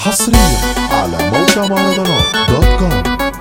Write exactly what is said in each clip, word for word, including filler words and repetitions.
حصريا على موقع مهرجانات دوت كوم.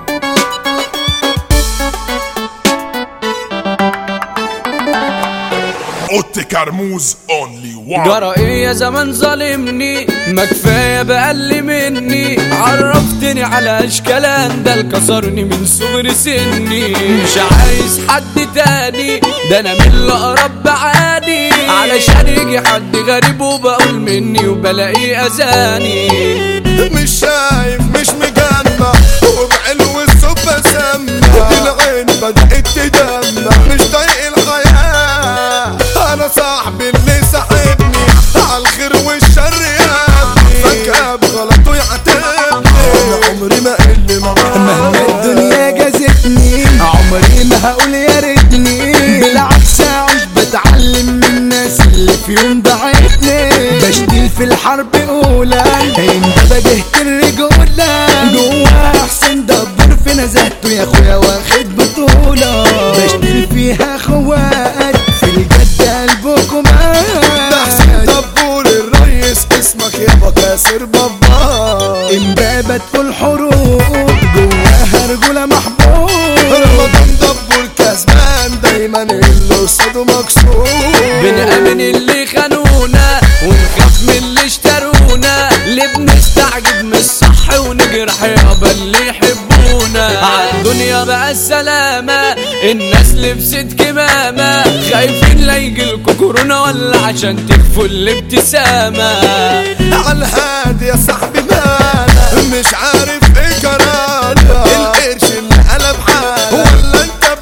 اوتي كرموز اونلي وان. جرى ايه يا زمان ظالمني، ما كفايه بقل مني، عرفتني على اشكال اندل كسرني من صغر سني، مش عايز حد تاني ده انا من الاقرب بعاني، علشان يجي حد غريب وبقول مني وبلاقيه اذاني. مش شايف مش مجمع وبعلو الصبح سمع، العين بدأت تدمع مش طايق الحياة. انا صاحبي اللي ساحبني عالخير والشر يابني، فجأة بغلطه يعاتبني. انا عمري ما قل معاه مهما الدنيا جازتني، عمري ما هقول يا ريتني، بالعكس اعيش بتعلم من الناس اللي في يوم ضاعتني. بشتغل في الحرب اولى انت بجهت الرجولة، جوا احسن دبر في نزهته يا اخويا واخد بطولة. بشتغل فيها خوات في الجد قلبكم ده حسين دبور الريس، اسمك يابا كاسر بابا. امبابة تقول حروب جواها رجولة محبوب. رمضان دبور كسبان دايما اللي قصاده مكسور. بنأمن اللي خانونا ونخاف من اللي اشترونا، ليه بنستعجب من الصح ونجرح يابا اللي يحبونا. عالدنيا بقى السلامة الناس لبست كمامة، خايفين لا يجيلكوا كورونا ولا عشان تكفوا الابتسامة. عالهادي يا صاحبي مالا مش عارف ايه جرالا، القرش اللي قلب حالة ولا انت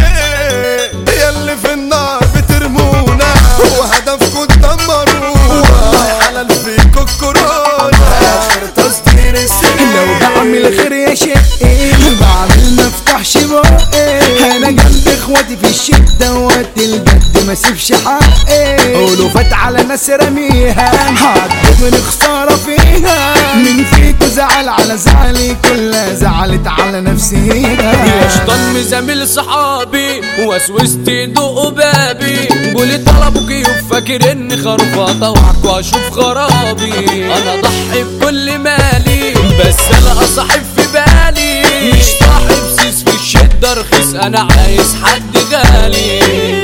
بوشي ياللي في النار بترمونا وهدفكوا تدمرونا. والله حلال فيكوا الكورونا اخر تصدير السنين. لو بعمل خير يا شقي بعمل مفتحش بقي، انا جنب اخواتي في الشدة وقت الجد ما سيبش حقي. قولوا فات على ناس رميها عدوا من خسارة فيها، من فيكوا زعل على زعلي كلها زعلت على نفسيها. يا شطان مزامل صحابي وسوست يدقوا بابي، قولي طلبوا كيف فاكر اني خرفاطة وعك واشوف خرابي. انا ضحي بكل مالي بس انا صاحب في بالي، مش صاحب سيس في الشدة رخيص، انا عايز حد غالي.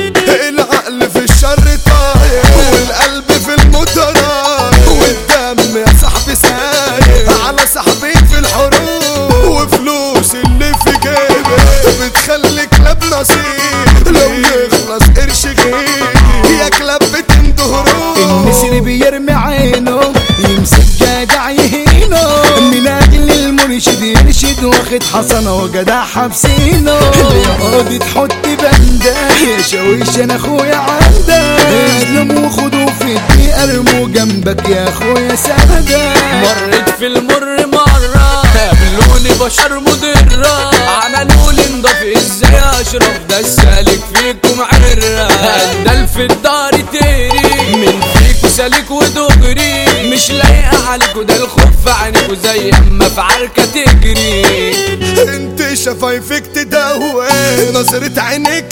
العقل في الشر طاير والقلب في الموت رايح، والدم يا صاحبي ساير على صاحبي في الحروب. وفلوس اللي في جيبي بتخلي كلاب نصيب، لو يخلص قرش غيري يا كلاب بتندهروا. النسر بيرمي عينه يمسك جدع يهينه، من اجل المرشد يرشد واخد حصنه وجدع حابسينه. يقعد تحط بنده يا شاويش انا اخويا عندك، اسلموا وخدوا في الدقيقه ارموا جنبك يا اخويا سنده. مريت في المر مرة قابلوني بشر مضرة، عملولي نضاف ازاي اشرف ده السالك فيكم عرة. قدل في الدار تيري من فيكوا سالك ودغري، مش لايقة عليكوا ده الخوف في عينيكوا زي اما في عركة تجري. انت شفايفك تدوي نظرة عينيك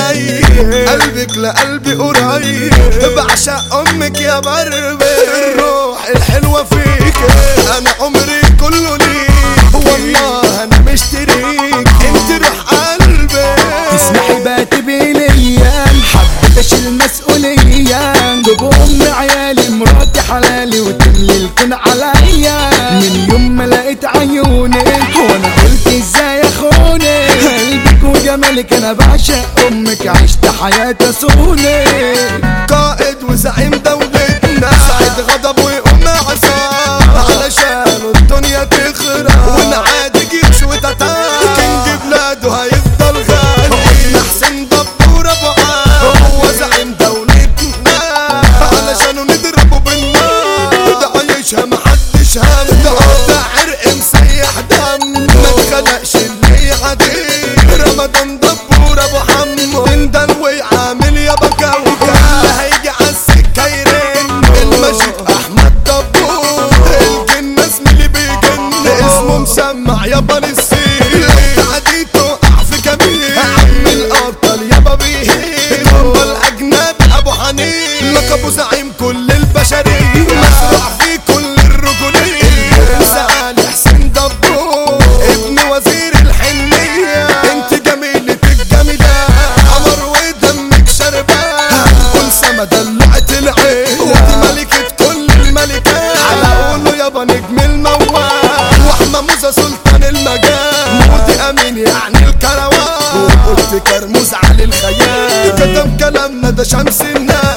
تغير، قلبك لقلبي قريب بعشق امك يا بربي. الروح الحلوة فيك انا عمري كله ليك، والله انا مشتريك انت روح قلبي. تسمحي بقى تبقي ليا حبيت اشيل مسؤولية، جيب ام عيالي مراتي حلالي وتملي الكون عليا. من يوم ما لقيت عيونك وانا قلت ازاي اخونك، قلبك وجمالك انا بعشق امك عشت حياتي صونك. قائد وزعيم دولتنا سعيد غضب ويقوم عصام، علشان الدنيا تخرب ونعادي جيش وتتاب. كينج بلاده هيفضل غالي حسين دبور ابو عام، هو زعيم دولتنا علشانه نضربه بالنار. ده عايشها محدش هم، ده ده عرق مسيح دم ما اتخلقش اللي يعديه. رمضان دبور ابو حمو دندن ويعامل يا بكاوي، اللي هيجي عالسكة يرن المجيد احمد دبور. الجن اسم اللي بيجن اسمه مسمع يابا للسين، لو تعديت تقع في كمين عم الابطال يابا بيهين. هو الاجنبي ابو حنين لقبه زعيم كل البشرية، مسرح في كل الرجولية. ده شمس الناس